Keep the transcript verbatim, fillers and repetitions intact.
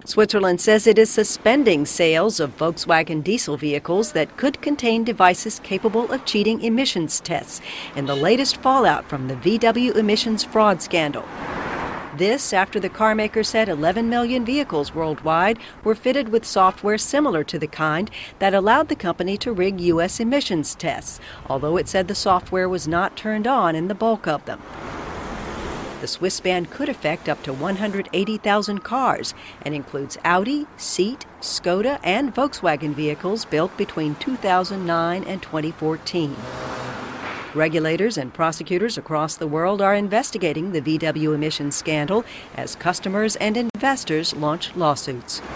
Switzerland says it is suspending sales of Volkswagen diesel vehicles that could contain devices capable of cheating emissions tests in the latest fallout from the V W emissions fraud scandal. This after the carmaker said eleven million vehicles worldwide were fitted with software similar to the kind that allowed the company to rig U S emissions tests, although it said the software was not turned on in the bulk of them. The Swiss ban could affect up to one hundred eighty thousand cars and includes Audi, Seat, Skoda, and Volkswagen vehicles built between two thousand nine and twenty fourteen. Regulators and prosecutors across the world are investigating the V W emissions scandal as customers and investors launch lawsuits.